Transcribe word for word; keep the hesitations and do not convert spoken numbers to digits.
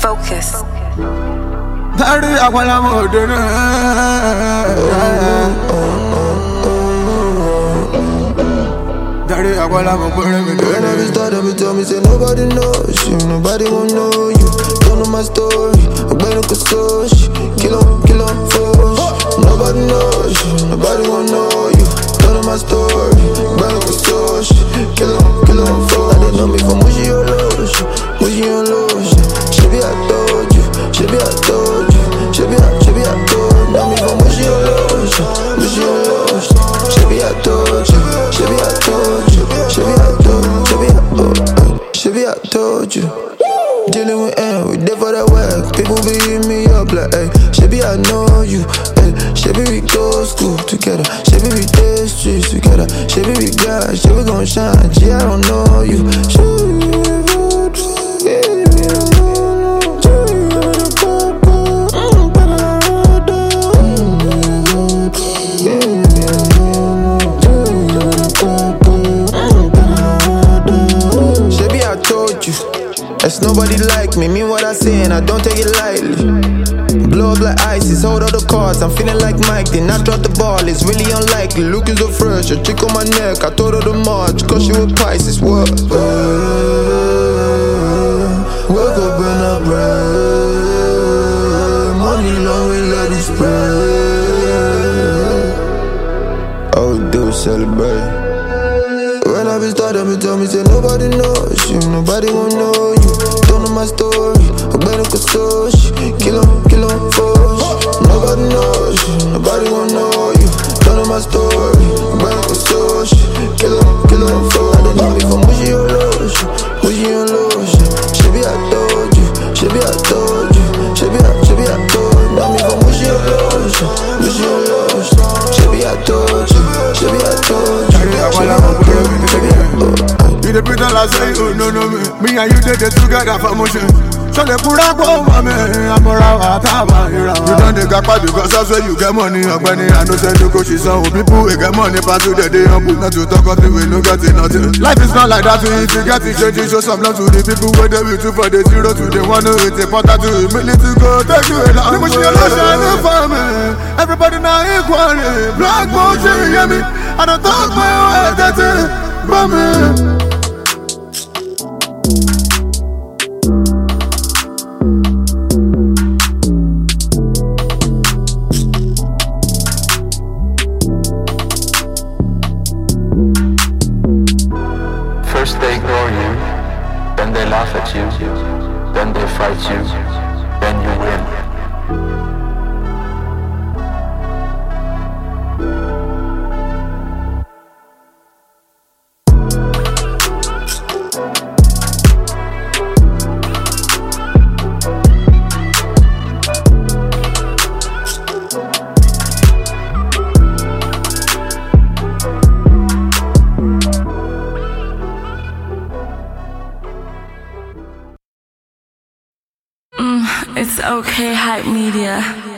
Focus. Daddy, I want to more dinner. Daddy, I want to more dinner. When I be started, me tell me say nobody knows you, nobody won't know you. Don't know my story, I better go social. Kill on, kill on, force. Nobody knows you, nobody won't know you. Don't know my story, better go social. Kill on, kill on, force. They know me from Mushi on Lotion, Mushi on Lotion. She be I told you, she be I told you, she be I, she be I told you. Know me from Mushi on Lotion, Mushi on Lotion. She be I told you, she be I told you, she be I told you, she be I told you, she be I told you. Dealing with M, we there for that work. People be hitting me up like, hey, she be I know you, hey, she be we go school together, she be we day streets together, she be we guys, she be gon' shine, G, I don't know you. She There's nobody like me, mean what I say and I don't take it lightly. Blow up like ISIS, hold all the cards, I'm feeling like Mike. Did not drop the ball, it's really unlikely. Looking so fresh, a chick on my neck, I told her to march, cause she was Pisces, what? Woke up in a bread, money long, we let it spread. All we do is celebrate. When I be started, me tell me say nobody knows you, nobody won't know you. Don't know my story, I better go social. Kill on, kill on, force. Nobody knows you, nobody won't know you. Don't know my story, I better go social. Kill on, kill on, force. They know me from Mushi on Lotion, Mushi on Lotion. She be I told you, she be I told you, she be I, she be I told you. Know me from Mushi on Lotion, Mushi on Lotion. She be I told you, she be I told you. You the pretend like say you don't know me. Me and you did it together for motion. So they put up over me. I'm around at Taba. You done the gapa because I say you get money. I'm penny. I know send you coach some people we get money. Pass to the day I'm not to talk of the way. No get it nothing. Life is not like that. If you get it, change it. Show some love to the people where they with you for the zero to the one. It's important to you. Million to go. Take you in. I'm pushing your lotion for me. Everybody now equal. Black motion, you hear me? I don't talk my way. That's it. But me. First they ignore you, then they laugh at you, then they fight you, then you win. It's okay, Hype Media.